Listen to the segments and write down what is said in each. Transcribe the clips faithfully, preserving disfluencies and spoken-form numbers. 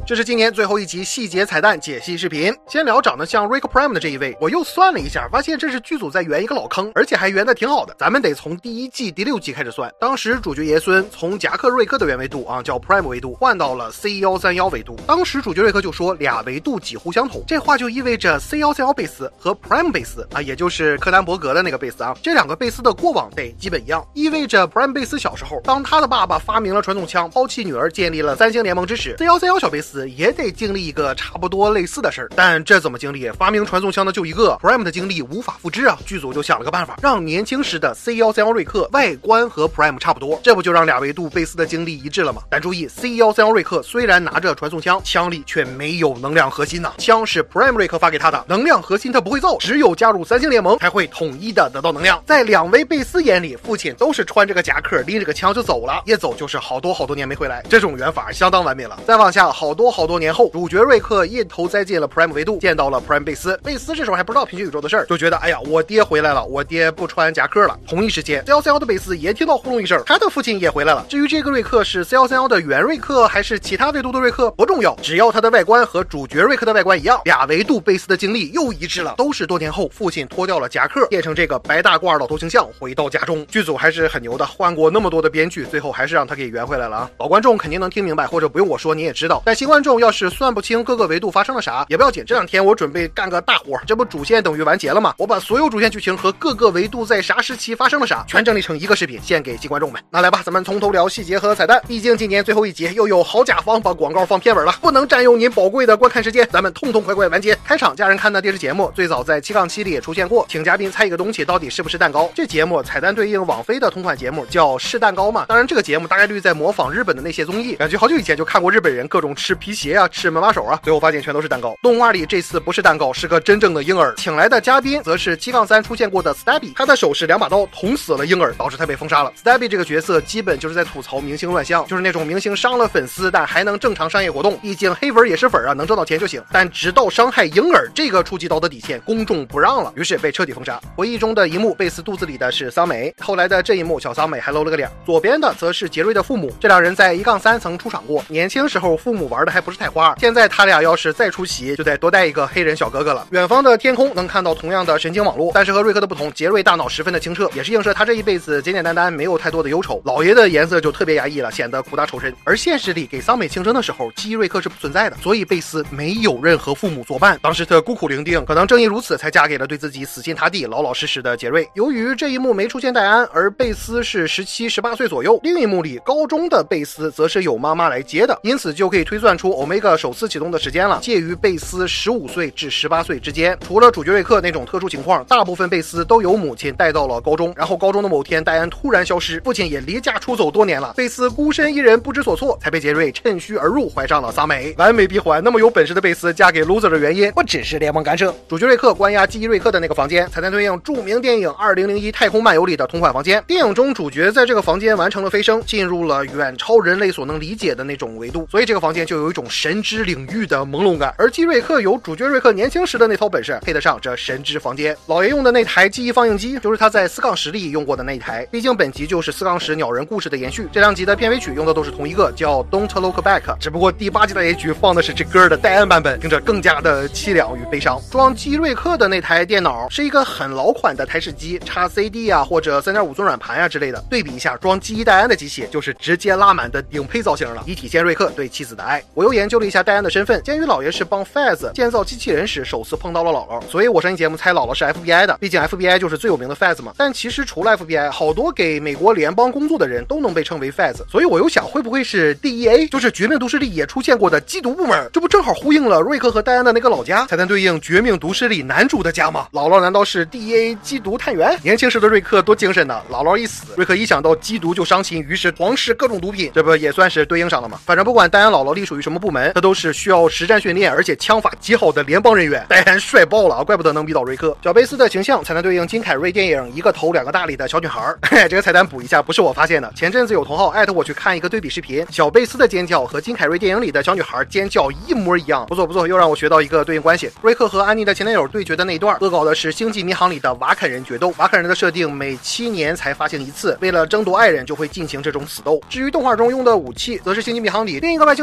这是今年最后一集细节彩蛋解析视频。先聊长得像 Rick Prime 的这一位，我又算了一下，发现这是剧组在圆一个老坑，而且还圆得挺好的。咱们得从第一季第六集开始算，当时主角爷孙从夹克瑞克的原维度啊叫 Prime 维度换到了 C 一三一 维度，当时主角瑞克就说俩维度几乎相同，这话就意味着 C 一三一 贝斯和 Prime 贝斯啊，也就是柯南伯格的那个贝斯啊，这两个贝斯的过往得基本一样，意味着 Prime 贝斯小时候，当他的爸爸发明了传动枪，抛弃女儿，建立了三星联盟之时 ，C 一三一 小贝斯也得经历一个差不多类似的事儿。但这怎么经历？发明传送枪的就一个 ，Prime 的经历无法复制啊！剧组就想了个办法，让年轻时的 C 一三一 瑞克外观和 Prime 差不多，这不就让俩维度贝斯的经历一致了吗？但注意 ，C 一三一 瑞克虽然拿着传送枪，枪里却没有能量核心呐、啊，枪是 Prime 瑞克发给他的，能量核心他不会造，只有加入三星联盟才会统一的得到能量。在两位贝斯眼里，父亲都是穿着个夹克，拎着个枪就走了，一走就是好多好多年没回来，这种圆法相当完美了。再往下，好多好多年后，主角瑞克一头栽进了 Prime 维度，见到了 Prime 贝斯，贝斯这时候还不知道平行宇宙的事儿，就觉得哎呀，我爹回来了，我爹不穿夹克了。同一时间 ，C 一三一 的贝斯也听到呼隆一声，他的父亲也回来了。至于这个瑞克是 C 一三一 的原瑞克还是其他维度的瑞克不重要，只要他的外观和主角瑞克的外观一样，俩维度贝斯的经历又一致了，都是多年后父亲脱掉了夹克，变成这个白大褂老头形象回到家中。剧组还是很牛的，换过那么多的编剧，最后还是让他给圆回来了啊！老观众肯定能听明白，或者不用我说你也知道，但新观众要是算不清各个维度发生了啥，也不要紧。这两天我准备干个大活，这不主线等于完结了吗？我把所有主线剧情和各个维度在啥时期发生了啥，全整理成一个视频，献给新观众们。那来吧，咱们从头聊细节和彩蛋。毕竟今年最后一集又有好甲方把广告放片尾了，不能占用您宝贵的观看时间，咱们痛痛快快完结。开场家人看的电视节目，最早在七杠七里也出现过，请嘉宾猜一个东西到底是不是蛋糕。这节目彩蛋对应网飞的同款节目叫是蛋糕嘛？当然这个节目大概率在模仿日本的那些综艺，感觉好久以前就看过日本人各种吃皮鞋啊，吃门把手啊，最后发现全都是蛋糕。动画里这次不是蛋糕，是个真正的婴儿，请来的嘉宾则是七杠三出现过的 Stabby， 他的手是两把刀捅死了婴儿，导致他被封杀了。Stabby 这个角色基本就是在吐槽明星乱象，就是那种明星伤了粉丝但还能正常商业活动，毕竟黑粉也是粉啊，能挣到钱就行，但直到伤害婴儿这个触及到的底线，公众不让了，于是被彻底封杀。回忆中的一幕，贝斯肚子里的是桑美，后来的这一幕小桑美还露了个脸，左边的则是杰瑞的父母，这两人在一杠三曾出场过，年轻时候父母玩的还不是太花，现在他俩要是再出席，就得多带一个黑人小哥哥了。远方的天空能看到同样的神经网络，但是和瑞克的不同，杰瑞大脑十分的清澈，也是映射他这一辈子简简单单，没有太多的忧愁。老爷的颜色就特别压抑了，显得苦大仇深。而现实里给桑美庆生的时候，记忆瑞克是不存在的，所以贝斯没有任何父母作伴，当时他孤苦伶仃，可能正因如此才嫁给了对自己死心塌地、老老实实的杰瑞。由于这一幕没出现戴安，而贝斯是十七、十八岁左右，另一幕里高中的贝斯则是有妈妈来接的，因此就可以推算出 Omega 首次启动的时间了，介于贝斯十五岁至十八岁之间。除了主角瑞克那种特殊情况，大部分贝斯都由母亲带到了高中，然后高中的某天戴安突然消失，父亲也离家出走多年了，贝斯孤身一人不知所措，才被杰瑞趁虚而入，怀上了桑美。完美闭环，那么有本事的贝斯嫁给 loser 的原因不只是联盟干涉。主角瑞克关押记忆瑞克的那个房间，彩蛋对应著名电影二零零一太空漫游里的同款房间。电影中主角在这个房间完成了飞升，进入了远超人类所能理解的那种维度，所以这个房间就有一种神之领域的朦胧感。而记忆瑞克有主角瑞克年轻时的那套本事，配得上这神之房间。老爷用的那台记忆放映机就是他在四杠十里用过的那一台，毕竟本集就是四杠十鸟人故事的延续，这两集的片尾曲用的都是同一个，叫 Don't Look Back， 只不过第八集的结局放的是这歌的戴安版本，听着更加的凄凉与悲伤。装记忆瑞克的那台电脑是一个很老款的台式机，插 C D 啊或者 三点五 寸软盘啊之类的，对比一下装记忆戴安的机器就是直接拉满的顶配造型了，以体现瑞克对妻子的爱。我又研究了一下戴安的身份，鉴于老爷是帮 Faz 建造机器人时首次碰到了姥姥，所以我上期节目猜姥姥是 F B I 的，毕竟 F B I 就是最有名的 Faz 嘛。但其实除了 F B I， 好多给美国联邦工作的人都能被称为 Faz， 所以我又想会不会是 D E A， 就是绝命毒师里也出现过的缉毒部门，这不正好呼应了瑞克和戴安的那个老家，才能对应绝命毒师里男主的家吗？姥姥难道是 D E A 缉毒探员？年轻时的瑞克多精神呢，姥姥一死，瑞克一想到缉毒就伤心，于是狂食各种毒品，这不也算是对应上了吗？反正不管戴安姥姥隶属于什么部门，他都是需要实战训练而且枪法极好的联邦人员。戴安帅爆了，怪不得能比到瑞克。小贝斯的形象才能对应金凯瑞电影一个头两个大里的小女孩。嘿，这个彩蛋补一下，不是我发现的，前阵子有同好艾特我去看一个对比视频，小贝斯的尖叫和金凯瑞电影里的小女孩尖叫一模一样，不错不错，又让我学到一个对应关系。瑞克和安妮的前男友对决的那一段，恶搞的是星际迷航里的瓦肯人决斗。瓦肯人的设定每七年才发行一次，为了争夺爱人就会进行这种死斗。至于动画中用的武器，则是星际迷航里另一个外星种族克林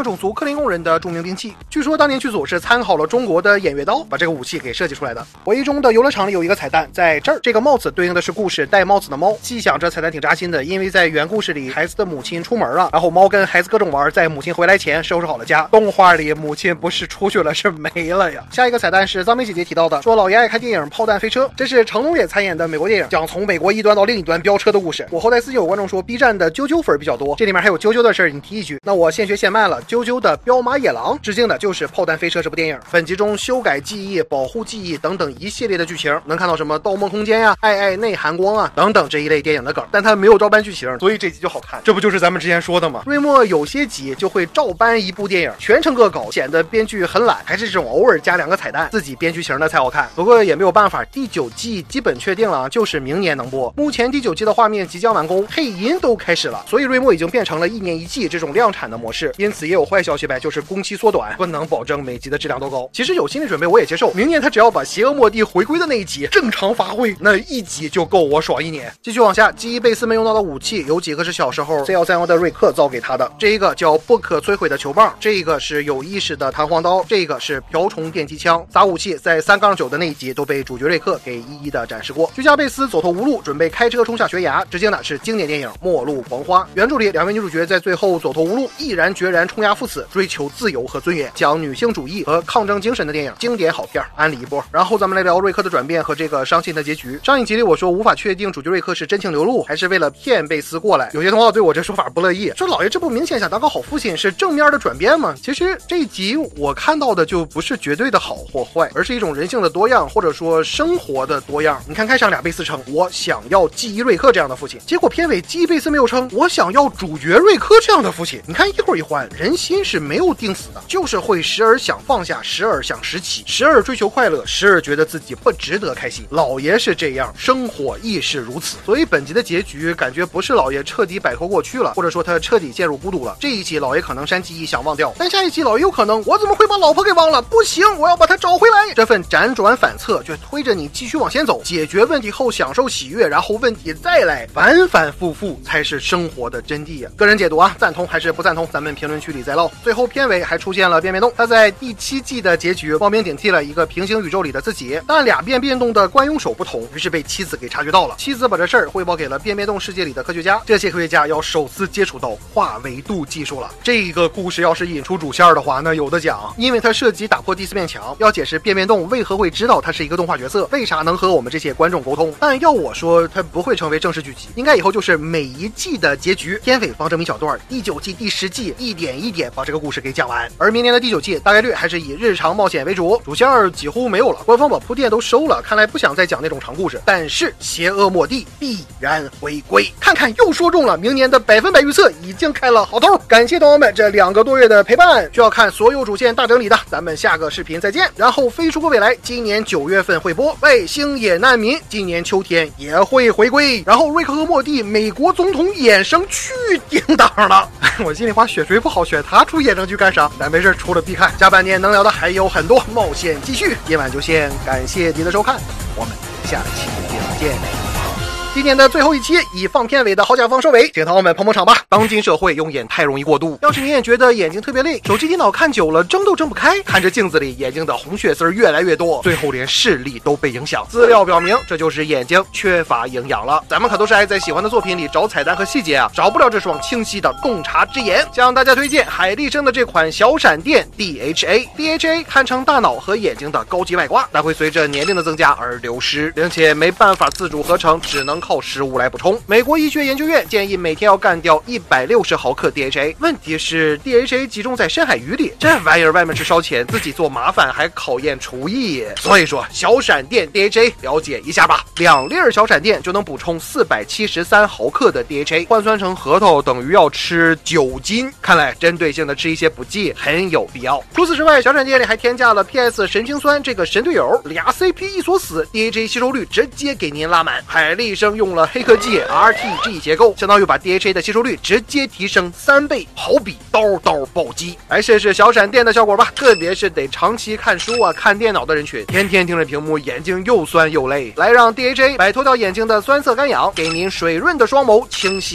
林工人的著名兵器。据说当年剧组是参考了中国的偃月刀，把这个武器给设计出来的。回忆中的游乐场里有一个彩蛋，在这儿，这个帽子对应的是故事戴帽子的猫。细想这彩蛋挺扎心的，因为在原故事里，孩子的母亲出门了，然后猫跟孩子各种玩，在母亲回来前收拾好了家。动画里母亲不是出去了，是没了呀。下一个彩蛋是藏梅姐姐提到的，说老爷爱看电影《炮弹飞车》，这是成龙也参演的美国电影，讲从美国一端到另一端飙车的故事。我后台私信有观众说 B 站的啾啾粉比较多，这里面还有啾啾的事儿，你提一句。那我现学现卖了，啾啾的彪马野狼致敬的就是《炮弹飞车》这部电影。本集中修改记忆、保护记忆等等一系列的剧情，能看到什么《盗梦空间》呀、爱爱内含光啊等等这一类电影的梗，但它没有照搬剧情，所以这集就好看。这不就是咱们之前说的吗？瑞墨有些集就会照搬一部电影，全程恶搞，显得编剧很懒，还是这种偶尔加两个彩蛋，自己编剧情的才好看。不过也没有办法，第九季基本确定了，就是明年能播。目前第九季的画面即将完工，配音都开始了，所以瑞墨已经变成了一年一季这种量产的模式。因此也有坏消息呗，就是工期缩短，不能保证每集的质量都高。其实有心理准备我也接受，明年他只要把邪恶末地回归的那一集正常发挥，那一集就够我爽一年。继续往下，记忆贝斯们用到的武器有几个是小时候 C 一三一 的瑞克造给他的，这一个叫不可摧毁的球棒，这个是有意识的弹簧刀，这个是瓢虫电击枪。仨武器在三杠九的那一集都被主角瑞克给一一的展示过。居家贝斯走投无路，准备开车冲下悬崖，致敬的是经典电影《末路狂花》。原著里两位女主角在最后走投无路，毅然决然冲崖赴死，追求自由和尊严，讲女性主义和抗争精神的电影，经典好片，安利一波。然后咱们来聊瑞克的转变和这个伤心的结局。上一集里我说无法确定主角瑞克是真情流露还是为了骗贝斯过来，有些同好对我这说法不乐意，说老爷这不明显想当个好父亲，是正面的转变吗？其实这一集我看到的就不是绝对的好或坏，而是一种人性的多样，或者说生活的多样。你看开场俩贝斯称我想要记忆瑞克这样的父亲，结果片尾记忆贝斯没有称我想要主角瑞克这样的父亲。你看一会儿一换，人心是没有定死的，就是会时而想放下，时而想拾起，时而追求快乐，时而觉得自己不值得开心。老爷是这样，生活亦是如此。所以本集的结局感觉不是老爷彻底摆脱过去了，或者说他彻底陷入孤独了。这一集老爷可能删记忆想忘掉，但下一集老爷有可能我怎么会把老婆给忘了，不行，我要把她找回来。这份辗转反侧却推着你继续往前走，解决问题后享受喜悦，然后问题再来，反反复复才是生活的真谛呀。个人解读啊，赞同还是不赞同，咱们评论区里再唠。最后片尾还出现了变变动，他在第七季的结局冒名顶替了一个平行宇宙里的自己，但俩变变动的惯用手不同，于是被妻子给察觉到了。妻子把这事儿汇报给了变变动世界里的科学家，这些科学家要首次接触到跨维度技术了。这个故事要是引出主线的话，那有的讲，因为它涉及打破第四面墙，要解释变变动为何会知道他是一个动画角色，为啥能和我们这些观众沟通。但要我说，它不会成为正式剧集，应该以后就是每一季的结局，片尾放这么一小段，第九季第十季一点一点把这个故事给讲完。而明年的第九季大概率还是以日常冒险为主，主线几乎没有了，官方把铺垫都收了，看来不想再讲那种长故事。但是邪恶末地必然回归，看看又说中了，明年的百分百预测已经开了好头。感谢同学们这两个多月的陪伴，需要看所有主线大整理的，咱们下个视频再见。然后飞出个未来今年九月份会播，外星野难民今年秋天也会回归，然后瑞克和莫蒂美国总统衍生剧定档了。我心里话血水不好，选他出衍生剧干啥？但没事，除了必看，下半年能聊的还有很多，冒险继续。今晚就先感谢您的收看，我们下期节目见。今年的最后一期以放片尾的好甲方收尾，请同学们捧捧场吧。当今社会用眼太容易过度，要是你也觉得眼睛特别累，手机电脑看久了睁都睁不开，看着镜子里眼睛的红血丝越来越多，最后连视力都被影响。资料表明这就是眼睛缺乏营养了。咱们可都是爱在喜欢的作品里找彩蛋和细节啊，找不了这双清晰的洞察之眼。向大家推荐海力生的这款小闪电 D H A D H A 堪称大脑和眼睛的高级外挂，但会随着年龄的增加而流失，并且没办法自主合成，只能靠食物来补充。美国医学研究院建议每天要干掉一百六十毫克 D H A， 问题是 D H A 集中在深海鱼里，这玩意儿外面是烧钱，自己做麻烦，还考验厨艺。所以说小闪电 D H A 了解一下吧，两粒小闪电就能补充四百七十三毫克的 D H A， 换算成核桃等于要吃九斤，看来针对性的吃一些补剂很有必要。除此之外，小闪电里还添加了 P S 神经酸这个神队友，俩 C P 一锁死， D H A 吸收率直接给您拉满。海力生用了黑科技 R T G 结构，相当于把 D H A 的吸收率直接提升三倍，好比刀刀暴击。来试试小闪电的效果吧，特别是得长期看书啊、看电脑的人群，天天盯着屏幕，眼睛又酸又累。来让 D H A 摆脱掉眼睛的酸涩干痒，给您水润的双眸，清晰的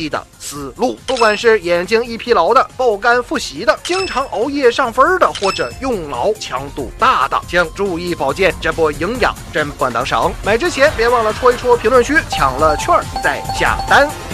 思路。不管是眼睛易疲劳的、爆肝复习的、经常熬夜上分的，或者用脑强度大的，请注意保健，这波营养真不能省。买之前别忘了戳一戳评论区，抢了券再下单。